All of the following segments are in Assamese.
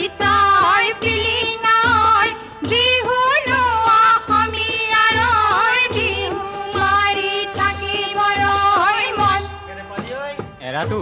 Ratu.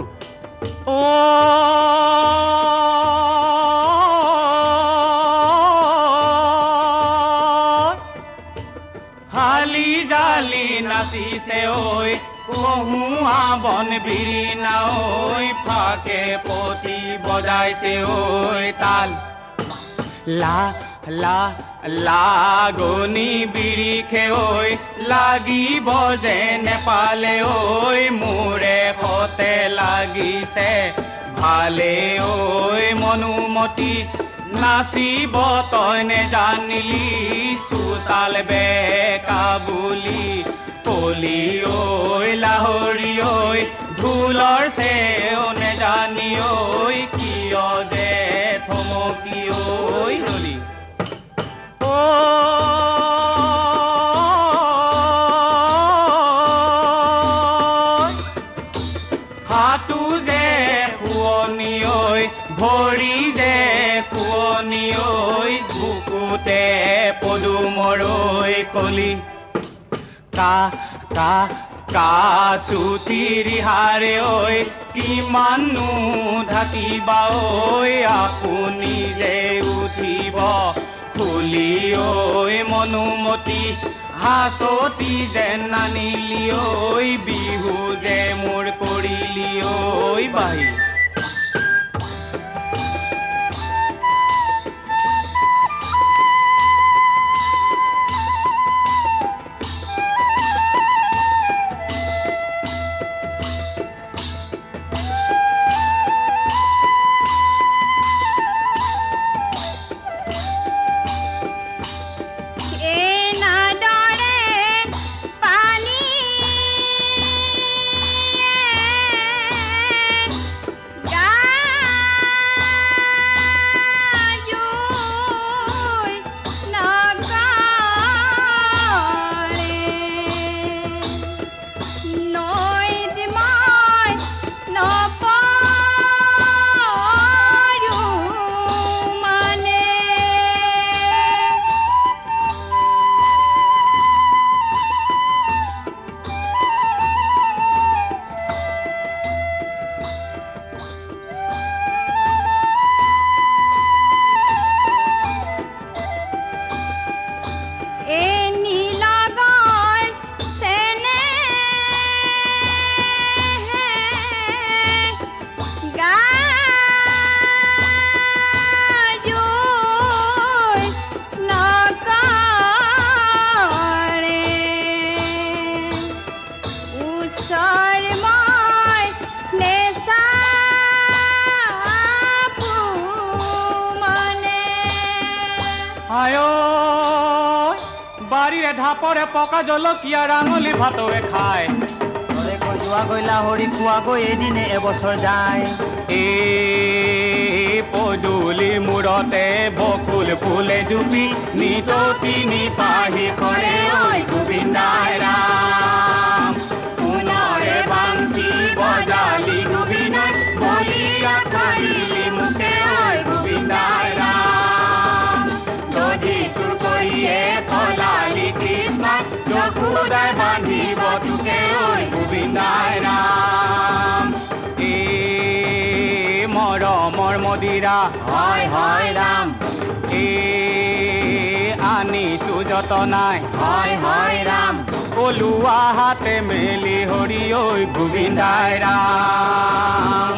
Hali jali nasi se oi kohua bon birina oi phake poti bojai se oi tal la la লাগনি বিৰিখে ঐ লাগিব যে নেপালে ঐ মোৰে সতে লাগিছে ভালে ঐ মনুমতি নাচিব তই নেজানিলি চোতাল বেকা বুলি কলি ঐ লাহৰি ঐ ঢোলৰ চেও নেজানি ঐ কিয় যে থমকি ঐ ৰলি হাতু যে শুৱনি ঐ ভৰি যে শুৱনি ঐ বুকুতে পদুমৰ ঐ কলি কা কা কাচুতি ৰিহাৰে ঐ কিমানো ঢাকিবা ঐ আপুনি যে উঠিব ফুলি ঐ মনুমতি হাসতি যে নানিলি ঐ বিহু যে মোৰ কৰিলি ঐ বাহি বাড়িৰে ঢাপৰে পকা জলকীয়া ৰাঙলি ভাতৰে খায় তৰে কজোৱা গৈলা হৰি খোৱা গৈ এদিনে এবছৰ যায় পদূলি মূৰতে বকুল ফুলে জুপি নিততি নিপাহি কৰে ঐ গোবিন্দাই ৰাম পুনৰে বাঞ্চি বজালি গোবিন্দাই বলিয়া কৰিলি মুখে ঐ গোবিন্দাই ৰাম যদি তোৰ কৰিয়ে ফলালি কৃষ্ণ যশোদাই বান্ধিব তোকে ঐ গোবিন্দাই ৰাম মৰমৰ মদিৰা হয় হয় ৰাম আনিছো যতনাই হয় হয় ৰাম কলুৱা হাতে মেলি হৰি ঐ গোবিন্দাই ৰাম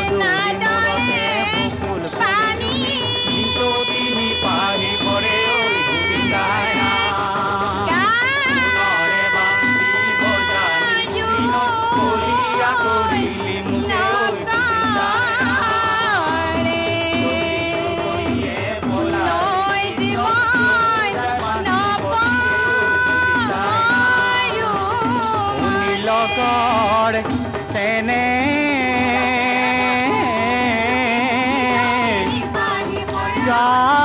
পাহি পৰে ঐ গোবিন্দাই ৰাম কলিয়া কৰিলি মুখে সেনে যা